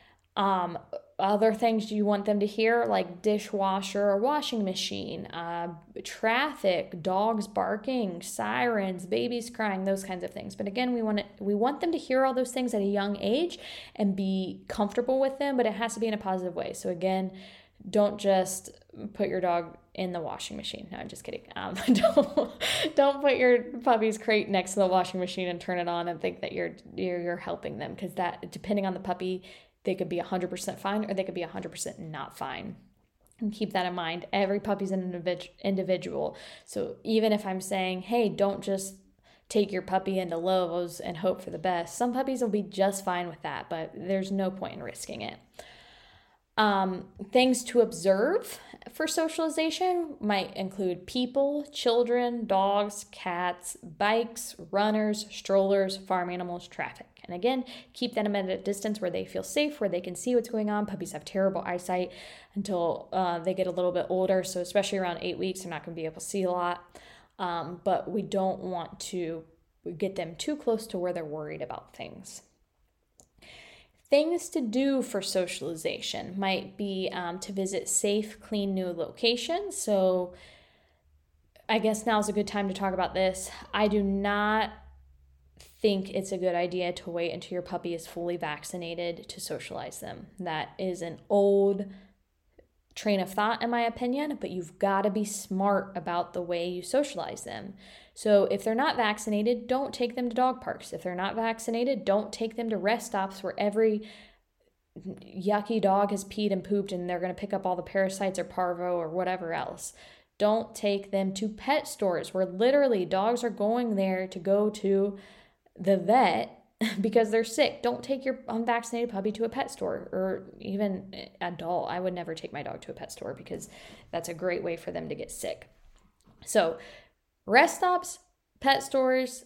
Um, other things you want them to hear, like dishwasher or washing machine, uh, traffic, dogs barking, sirens, babies crying, those kinds of things. But again, we want to, we want them to hear all those things at a young age and be comfortable with them, but it has to be in a positive way. So again, don't just put your dog in the washing machine. No, I'm just kidding. Um, don't, don't put your puppy's crate next to the washing machine and turn it on and think that you're you're, you're helping them, because that, depending on the puppy, they could be one hundred percent fine or they could be one hundred percent not fine. And keep that in mind. Every puppy's an individual. So even if I'm saying, hey, don't just take your puppy into Lowe's and hope for the best, some puppies will be just fine with that, but there's no point in risking it. Um, things to observe for socialization might include people, children, dogs, cats, bikes, runners, strollers, farm animals, traffic. And again, keep them at a distance where they feel safe, where they can see what's going on. Puppies have terrible eyesight until uh, they get a little bit older. So especially around eight weeks, they're not going to be able to see a lot. Um, but we don't want to get them too close to where they're worried about things. Things to do for socialization might be um, to visit safe, clean, new locations. So I guess now's a good time to talk about this. I do not think it's a good idea to wait until your puppy is fully vaccinated to socialize them. That is an old train of thought, in my opinion, but you've got to be smart about the way you socialize them. So if they're not vaccinated, don't take them to dog parks. If they're not vaccinated, don't take them to rest stops where every yucky dog has peed and pooped and they're going to pick up all the parasites or parvo or whatever else. Don't take them to pet stores where literally dogs are going there to go to the vet because they're sick. Don't take your unvaccinated puppy to a pet store, or even adult. I would never take my dog to a pet store because that's a great way for them to get sick. So rest stops, pet stores,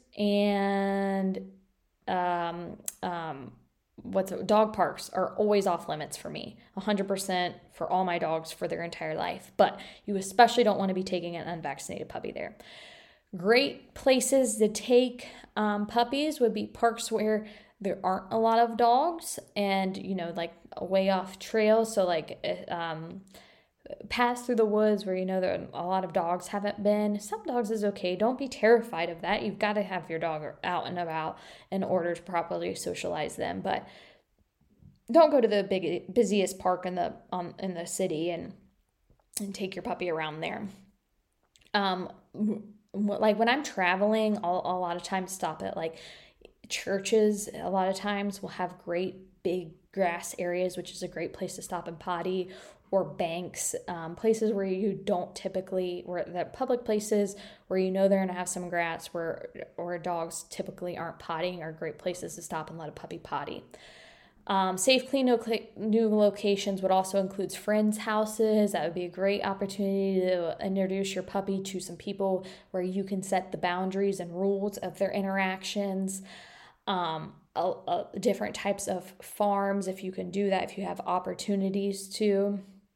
and um, um, what's it, dog parks are always off limits for me. one hundred percent for all my dogs for their entire life. But you especially don't want to be taking an unvaccinated puppy there. Great places to take um, puppies would be parks where there aren't a lot of dogs and, you know, like way off trails. So like um, paths through the woods where, you know, there a lot of dogs haven't been. Some dogs is okay. Don't be terrified of that. You've got to have your dog out and about in order to properly socialize them. But don't go to the big, busiest park in the um, in the city and and take your puppy around there. Um, like when I'm traveling, I'll a lot of times stop at like churches. A lot of times will have great big grass areas, which is a great place to stop and potty, or banks, um, places where you don't typically, where the public places where you know they're going to have some grass where, or dogs typically aren't pottying, are great places to stop and let a puppy potty. Um, safe, clean, no cl- new locations would also include friends' houses. That would be a great opportunity to introduce your puppy to some people where you can set the boundaries and rules of their interactions. Um, a, a, different types of farms, if you can do that, if you have opportunities to.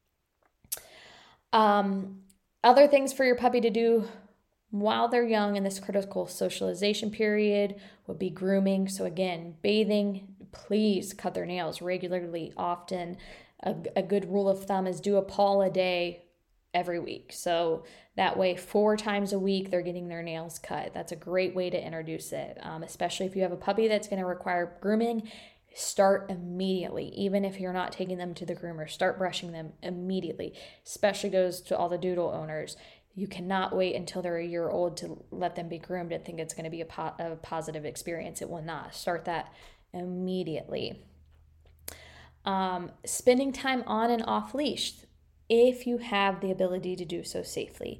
Um, other things for your puppy to do while they're young in this critical socialization period would be grooming. So again, bathing, please cut their nails regularly, often. A, a good rule of thumb is do a paw a day every week. So that way, four times a week, they're getting their nails cut. That's a great way to introduce it, um, especially if you have a puppy that's going to require grooming. Start immediately. Even if you're not taking them to the groomer, start brushing them immediately. Especially goes to all the doodle owners. You cannot wait until they're a year old to let them be groomed and think it's going to be a, po- a positive experience. It will not. Start that immediately. Um, spending time on and off leash, if you have the ability to do so safely.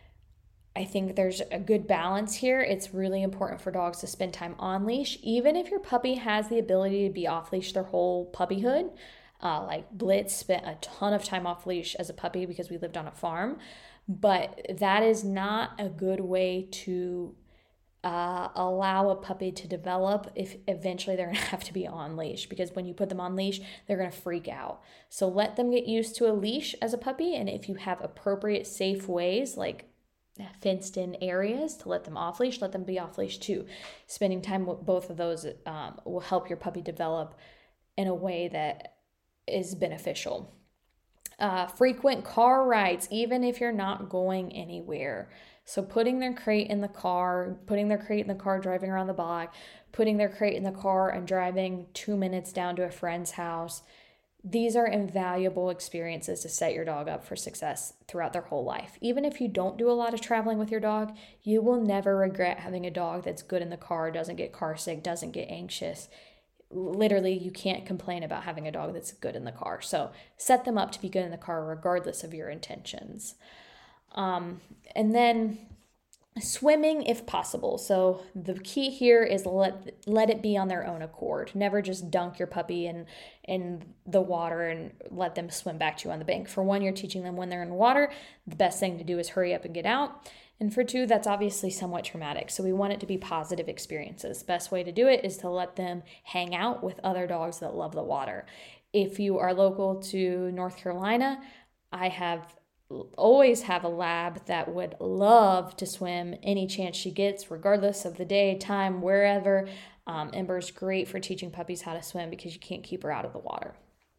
I think there's a good balance here. It's really important for dogs to spend time on leash, even if your puppy has the ability to be off leash their whole puppyhood. Uh, like Blitz spent a ton of time off leash as a puppy because we lived on a farm, but that is not a good way to uh, allow a puppy to develop if eventually they're going to have to be on leash, because when you put them on leash, they're going to freak out. So let them get used to a leash as a puppy, and if you have appropriate safe ways, like fenced in areas to let them off leash, let them be off leash too. Spending time with both of those um, will help your puppy develop in a way that is beneficial. Uh, frequent car rides, even if you're not going anywhere. So putting their crate in the car, putting their crate in the car, driving around the block, putting their crate in the car and driving two minutes down to a friend's house. These are invaluable experiences to set your dog up for success throughout their whole life. Even if you don't do a lot of traveling with your dog, you will never regret having a dog that's good in the car, doesn't get car sick, doesn't get anxious. Literally, you can't complain about having a dog that's good in the car. So set them up to be good in the car regardless of your intentions. Um, and then swimming if possible. So the key here is let let it be on their own accord. Never just dunk your puppy in in the water and let them swim back to you on the bank. For one, you're teaching them when they're in water, the best thing to do is hurry up and get out. And for two, that's obviously somewhat traumatic. So we want it to be positive experiences. Best way to do it is to let them hang out with other dogs that love the water. If you are local to North Carolina, I have always have a lab that would love to swim any chance she gets, regardless of the day, time, wherever. Um, Ember's great for teaching puppies how to swim because you can't keep her out of the water.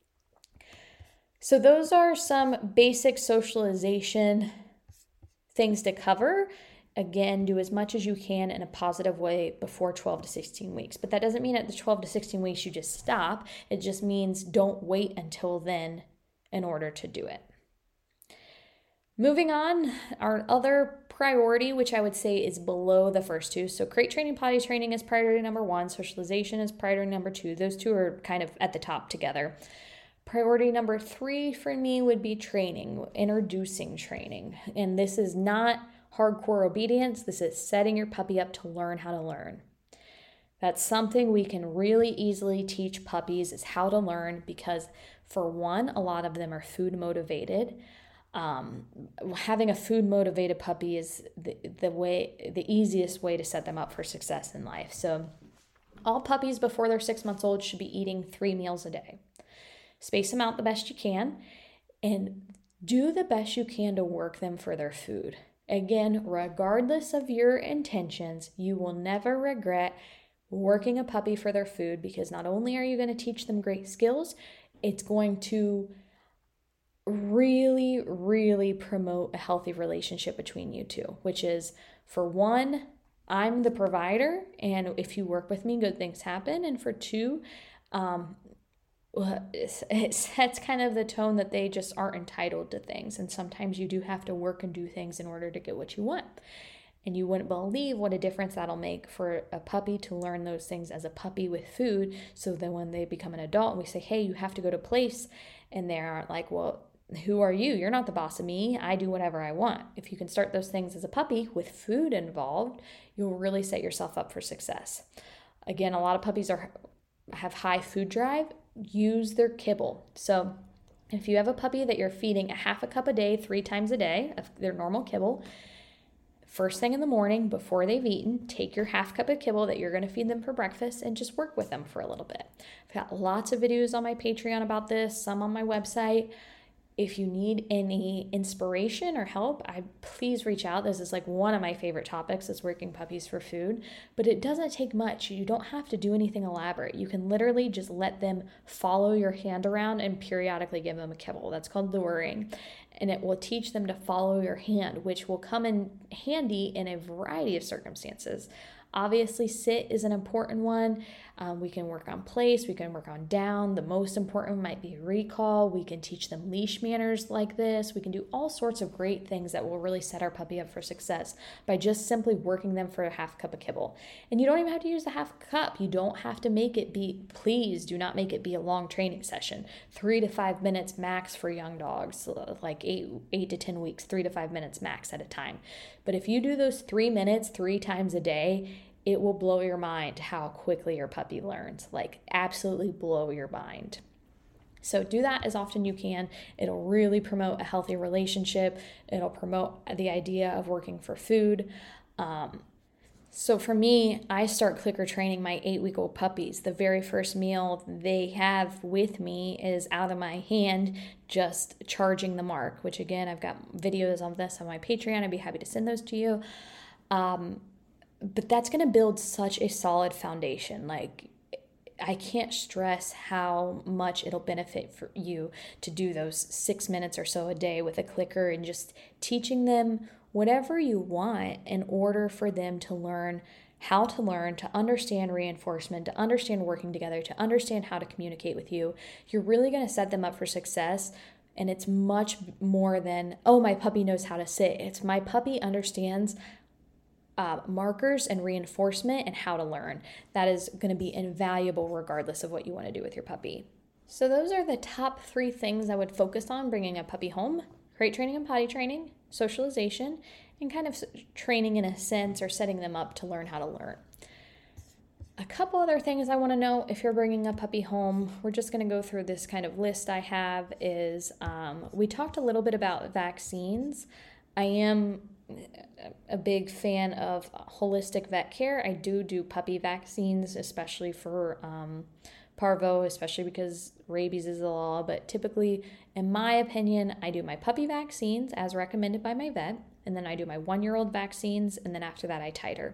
So those are some basic socialization things to cover. Again, do as much as you can in a positive way before twelve to sixteen weeks. But that doesn't mean at the twelve to sixteen weeks you just stop. It just means don't wait until then in order to do it. Moving on, our other priority, which I would say is below the first two. So crate training, potty training is priority number one. Socialization is priority number two. Those two are kind of at the top together. Priority number three for me would be training, introducing training. And this is not hardcore obedience. This is setting your puppy up to learn how to learn. That's something we can really easily teach puppies, is how to learn, because for one, a lot of them are food motivated. Um, having a food motivated puppy is the, the way, the easiest way to set them up for success in life. So all puppies before they're six months old should be eating three meals a day. Space them out the best you can and do the best you can to work them for their food. Again, regardless of your intentions, you will never regret working a puppy for their food, because not only are you going to teach them great skills, it's going to really, really promote a healthy relationship between you two, which is, for one, I'm the provider, and if you work with me, good things happen. And for two, um, it sets kind of the tone that they just aren't entitled to things. And sometimes you do have to work and do things in order to get what you want. And you wouldn't believe what a difference that'll make for a puppy to learn those things as a puppy with food. So then when they become an adult, we say, hey, you have to go to place. And they're like, well, who are you? You're not the boss of me. I do whatever I want. If you can start those things as a puppy with food involved, you'll really set yourself up for success. Again, a lot of puppies are have high food drive. Use their kibble. So if you have a puppy that you're feeding a half a cup a day, three times a day of their normal kibble, first thing in the morning before they've eaten, take your half cup of kibble that you're going to feed them for breakfast and just work with them for a little bit. I've got lots of videos on my Patreon about this, some on my website. If you need any inspiration or help, I please reach out. This is like one of my favorite topics is working puppies for food, but it doesn't take much. You don't have to do anything elaborate. You can literally just let them follow your hand around and periodically give them a kibble. That's called luring. And it will teach them to follow your hand, which will come in handy in a variety of circumstances. Obviously, sit is an important one. Um, we can work on place, we can work on down. The most important might be recall. We can teach them leash manners like this. We can do all sorts of great things that will really set our puppy up for success by just simply working them for a half cup of kibble. And you don't even have to use the half cup. You don't have to make it be, please do not make it be a long training session. Three to five minutes max for young dogs, like eight, eight to ten weeks, three to five minutes max at a time. But if you do those three minutes three times a day, it will blow your mind how quickly your puppy learns, like absolutely blow your mind. So do that as often as you can. It'll really promote a healthy relationship. It'll promote the idea of working for food. Um, so for me, I start clicker training my eight-week-old puppies. The very first meal they have with me is out of my hand, just charging the mark, which again, I've got videos on this on my Patreon. I'd be happy to send those to you. Um, But that's going to build such a solid foundation. Like, I can't stress how much it'll benefit for you to do those six minutes or so a day with a clicker and just teaching them whatever you want in order for them to learn how to learn, to understand reinforcement, to understand working together, to understand how to communicate with you. You're really going to set them up for success. And it's much more than, oh, my puppy knows how to sit. It's my puppy understands Uh, markers and reinforcement and how to learn. That is going to be invaluable regardless of what you want to do with your puppy. So those are the top three things I would focus on bringing a puppy home: crate training and potty training, socialization, and kind of training in a sense or setting them up to learn how to learn. A couple other things I want to know if you're bringing a puppy home, we're just going to go through this kind of list I have is um, we talked a little bit about vaccines. I am a big fan of holistic vet care. I do do puppy vaccines, especially for um, parvo, especially because rabies is the law. But typically, in my opinion, I do my puppy vaccines as recommended by my vet, and then I do my one-year-old vaccines, and then after that I titer.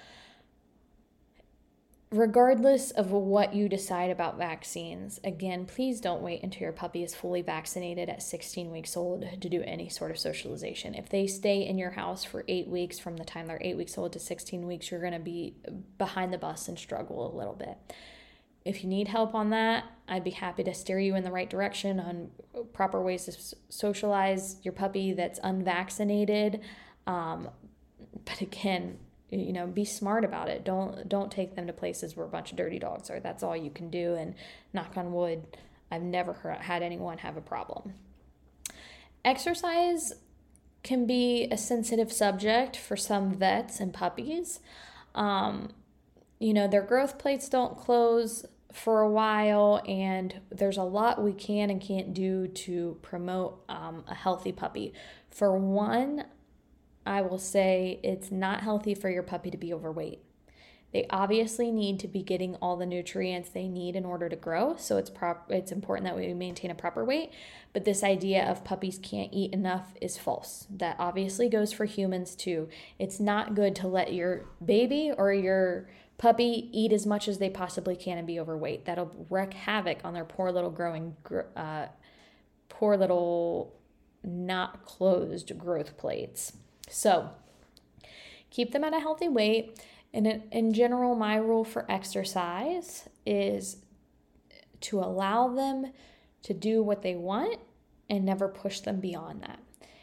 Regardless of what you decide about vaccines, again, please don't wait until your puppy is fully vaccinated at sixteen weeks old to do any sort of socialization. If they stay in your house for eight weeks, from the time they're eight weeks old to sixteen weeks, you're going to be behind the bus and struggle a little bit. If you need help on that, I'd be happy to steer you in the right direction on proper ways to socialize your puppy that's unvaccinated. Um, but again, you know, be smart about it. Don't don't take them to places where a bunch of dirty dogs are. That's all you can do. And knock on wood, I've never heard, had anyone have a problem. Exercise can be a sensitive subject for some vets and puppies. Um, you know, their growth plates don't close for a while, and there's a lot we can and can't do to promote um, a healthy puppy. For one, I will say it's not healthy for your puppy to be overweight. They obviously need to be getting all the nutrients they need in order to grow, so it's prop- it's important that we maintain a proper weight. But this idea of puppies can't eat enough is false. That obviously goes for humans too. It's not good to let your baby or your puppy eat as much as they possibly can and be overweight. That'll wreak havoc on their poor little growing, uh, poor little not closed growth plates. So keep them at a healthy weight. And in, in general, my rule for exercise is to allow them to do what they want and never push them beyond that.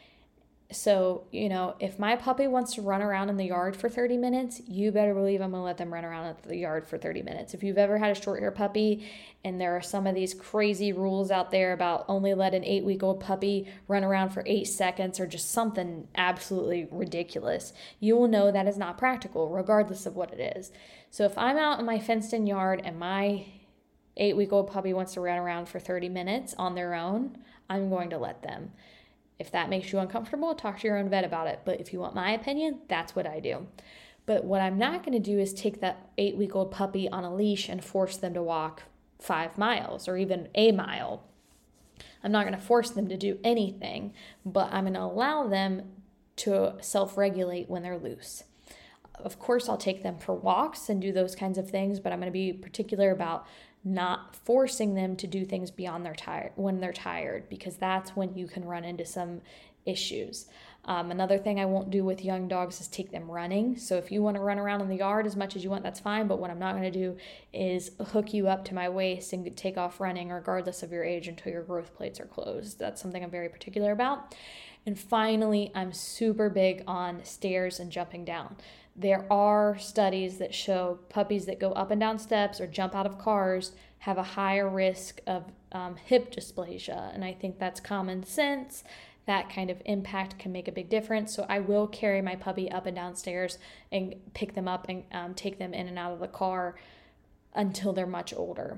So, you know, if my puppy wants to run around in the yard for thirty minutes, you better believe I'm going to let them run around at the yard for thirty minutes. If you've ever had a short hair puppy and there are some of these crazy rules out there about only let an eight week old puppy run around for eight seconds or just something absolutely ridiculous, you will know that is not practical, regardless of what it is. So if I'm out in my fenced in yard and my eight week old puppy wants to run around for thirty minutes on their own, I'm going to let them. If that makes you uncomfortable, talk to your own vet about it. But if you want my opinion, that's what I do. But what I'm not going to do is take that eight-week-old puppy on a leash and force them to walk five miles or even a mile. I'm not going to force them to do anything, but I'm going to allow them to self-regulate when they're loose. Of course, I'll take them for walks and do those kinds of things, but I'm going to be particular about not forcing them to do things beyond their tired when they're tired, because that's when you can run into some issues. Um, another thing I won't do with young dogs is take them running. So if you want to run around in the yard as much as you want, that's fine. But what I'm not going to do is hook you up to my waist and take off running regardless of your age until your growth plates are closed. That's something I'm very particular about. And finally, I'm super big on stairs and jumping down. There are studies that show puppies that go up and down steps or jump out of cars have a higher risk of um, hip dysplasia. And I think that's common sense. That kind of impact can make a big difference. So I will carry my puppy up and down stairs and pick them up and um, take them in and out of the car until they're much older.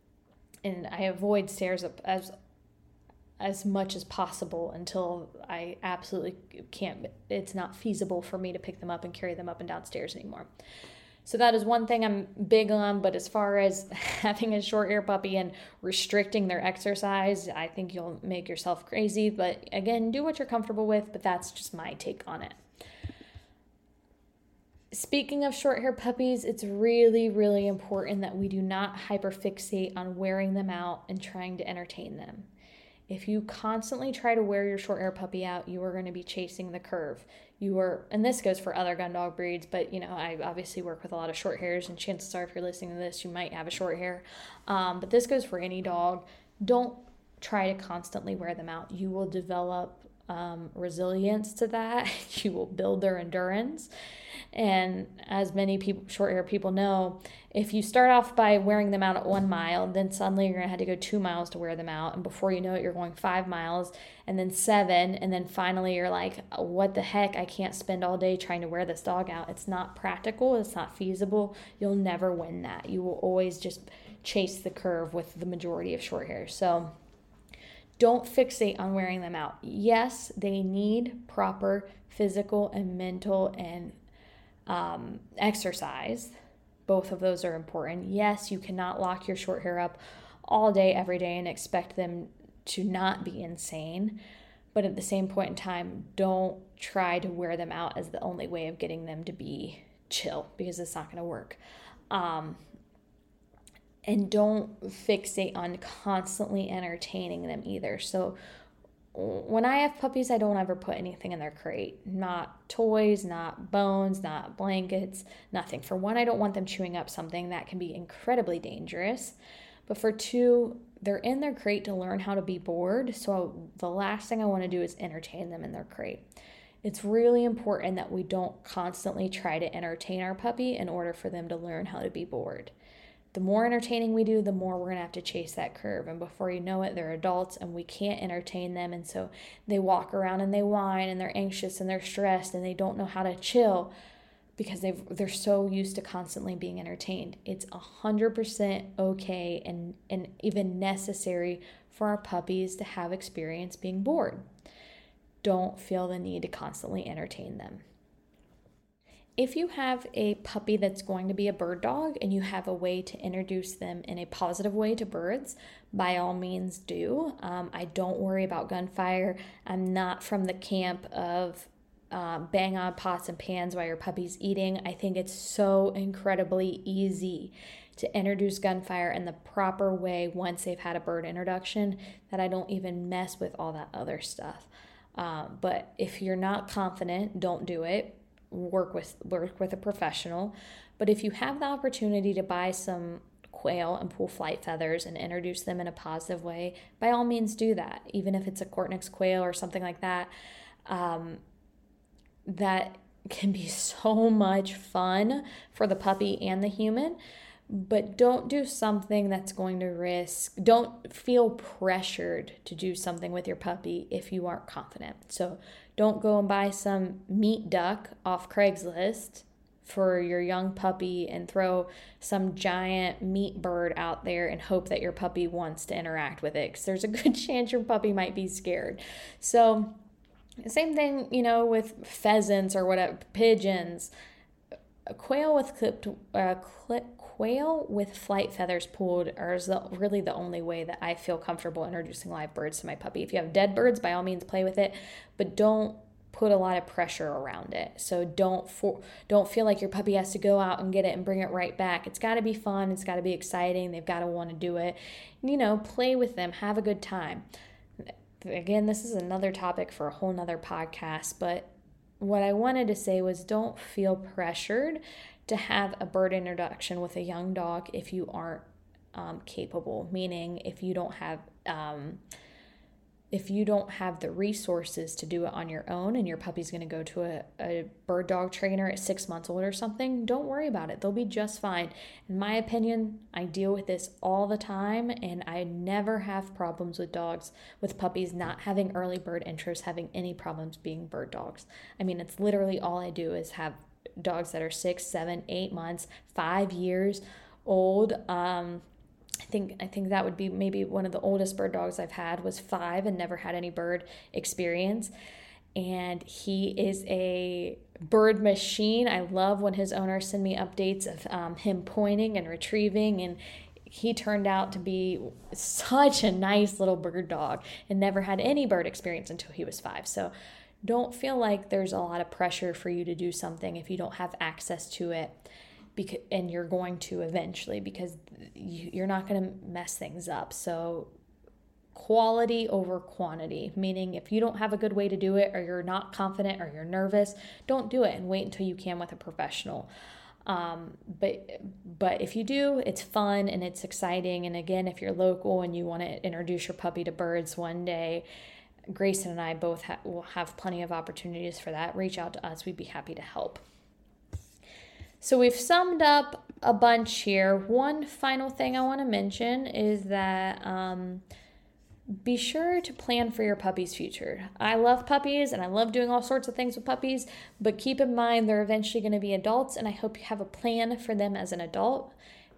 And I avoid stairs as as much as possible until I absolutely can't, it's not feasible for me to pick them up and carry them up and downstairs anymore. So that is one thing I'm big on, but as far as having a short hair puppy and restricting their exercise, I think you'll make yourself crazy. But again, do what you're comfortable with, but that's just my take on it. Speaking of short hair puppies, it's really, really important that we do not hyperfixate on wearing them out and trying to entertain them. If you constantly try to wear your short hair puppy out, you are going to be chasing the curve. You are, and this goes for other gun dog breeds, but you know, I obviously work with a lot of short hairs, and chances are if you're listening to this, you might have a short hair. Um, but this goes for any dog. Don't try to constantly wear them out. You will develop um, resilience to that. You will build their endurance. And as many people, short hair people know, if you start off by wearing them out at one mile, then suddenly you're going to have to go two miles to wear them out. And before you know it, you're going five miles and then seven. And then finally you're like, what the heck? I can't spend all day trying to wear this dog out. It's not practical. It's not feasible. You'll never win that. You will always just chase the curve with the majority of short hairs. So don't fixate on wearing them out. Yes, they need proper physical and mental and um, exercise. Both of those are important. Yes, you cannot lock your short hair up all day, every day, and expect them to not be insane. But at the same point in time, don't try to wear them out as the only way of getting them to be chill, because it's not going to work. Um, and don't fixate on constantly entertaining them either. So when I have puppies, I don't ever put anything in their crate. Not toys, not bones, not blankets, nothing. For one, I don't want them chewing up something that can be incredibly dangerous. But for two, they're in their crate to learn how to be bored. So the last thing I want to do is entertain them in their crate. It's really important that we don't constantly try to entertain our puppy in order for them to learn how to be bored. The more entertaining we do, the more we're going to have to chase that curve. And before you know it, they're adults and we can't entertain them. And so they walk around and they whine and they're anxious and they're stressed and they don't know how to chill because they've, they're so used to constantly being entertained. It's one hundred percent okay and, and even necessary for our puppies to have experience being bored. Don't feel the need to constantly entertain them. If you have a puppy that's going to be a bird dog and you have a way to introduce them in a positive way to birds, by all means do. Um, I don't worry about gunfire. I'm not from the camp of uh, bang on pots and pans while your puppy's eating. I think it's so incredibly easy to introduce gunfire in the proper way once they've had a bird introduction that I don't even mess with all that other stuff. Um, but if you're not confident, don't do it. Work with work with a professional. But if you have the opportunity to buy some quail and pull flight feathers and introduce them in a positive way, by all means do that. Even if it's a Cortnix quail or something like that, um, that can be so much fun for the puppy and the human. But don't do something that's going to risk, don't feel pressured to do something with your puppy if you aren't confident. So don't go and buy some meat duck off Craigslist for your young puppy and throw some giant meat bird out there and hope that your puppy wants to interact with it, because there's a good chance your puppy might be scared. So same thing, you know, with pheasants or whatever, pigeons. A quail with clipped, uh, clip, quail with flight feathers pulled is the, really the only way that I feel comfortable introducing live birds to my puppy. If you have dead birds, by all means play with it, but don't put a lot of pressure around it. So don't for, don't feel like your puppy has to go out and get it and bring it right back. It's got to be fun. It's got to be exciting. They've got to want to do it. You know, play with them. Have a good time. Again, this is another topic for a whole nother podcast, but what I wanted to say was don't feel pressured to have a bird introduction with a young dog if you aren't um, capable, meaning if you don't have um, if you don't have the resources to do it on your own and your puppy's going to go to a, a bird dog trainer at six months old or something, don't worry about it. They'll be just fine. In my opinion, I deal with this all the time, and I never have problems with dogs, with puppies not having early bird intros, having any problems being bird dogs. I mean, it's literally all I do is have dogs that are six, seven, eight months, five years old. Um, I think I think that would be maybe one of the oldest bird dogs I've had was five and never had any bird experience. And he is a bird machine. I love when his owners send me updates of um, him pointing and retrieving, and he turned out to be such a nice little bird dog and never had any bird experience until he was five. So don't feel like there's a lot of pressure for you to do something if you don't have access to it. Because, and you're going to eventually, because you, you're not going to mess things up. So quality over quantity, meaning if you don't have a good way to do it, or you're not confident, or you're nervous, don't do it and wait until you can with a professional. Um, but but if you do, it's fun and it's exciting. And again, if you're local and you want to introduce your puppy to birds one day, Grayson and I both ha- will have plenty of opportunities for that. Reach out to us. We'd be happy to help. So we've summed up a bunch here. One final thing I want to mention is that um, be sure to plan for your puppy's future. I love puppies and I love doing all sorts of things with puppies, but keep in mind they're eventually going to be adults, and I hope you have a plan for them as an adult.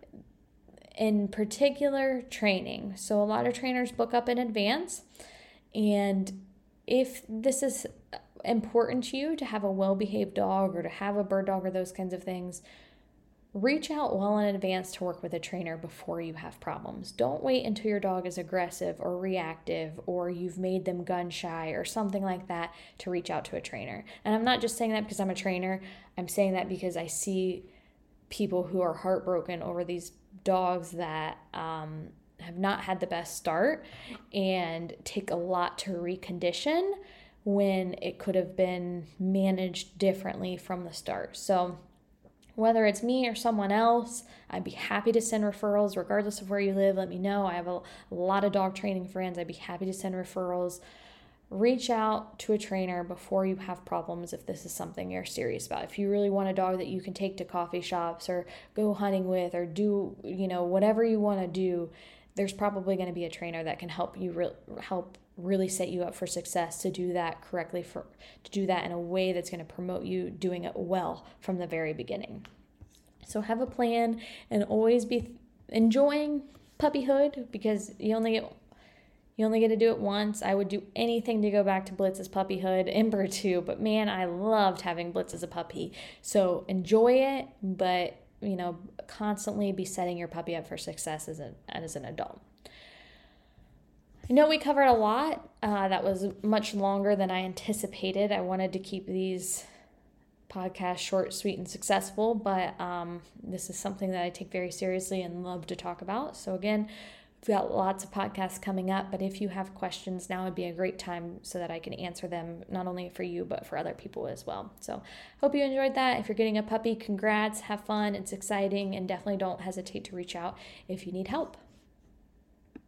In particular, training. So a lot of trainers book up in advance, and if this is important to you to have a well-behaved dog or to have a bird dog or those kinds of things, reach out well in advance to work with a trainer before you have problems. Don't wait until your dog is aggressive or reactive or you've made them gun shy or something like that to reach out to a trainer. And I'm not just saying that because I'm a trainer. I'm saying that because I see people who are heartbroken over these dogs that um, have not had the best start and take a lot to recondition when it could have been managed differently from the start. So whether it's me or someone else, I'd be happy to send referrals regardless of where you live. Let me know. I have a, a lot of dog training friends. I'd be happy to send referrals. Reach out to a trainer before you have problems if this is something you're serious about. If you really want a dog that you can take to coffee shops or go hunting with or do, you know, whatever you want to do, there's probably going to be a trainer that can help you re- help really set you up for success to do that correctly, for to do that in a way that's going to promote you doing it well from the very beginning. So have a plan and always be enjoying puppyhood, because you only get you only get to do it once. I would do anything to go back to Blitz's puppyhood, Ember too, but man, I loved having Blitz as a puppy. So enjoy it, but you know, constantly be setting your puppy up for success as an as an adult. I know we covered a lot. Uh, that was much longer than I anticipated. I wanted to keep these podcasts short, sweet, and successful, but um, this is something that I take very seriously and love to talk about. So again, We've got lots of podcasts coming up, but if you have questions, now would be a great time so that I can answer them, not only for you, but for other people as well. So hope you enjoyed that. If you're getting a puppy, congrats, have fun. It's exciting, and definitely don't hesitate to reach out if you need help.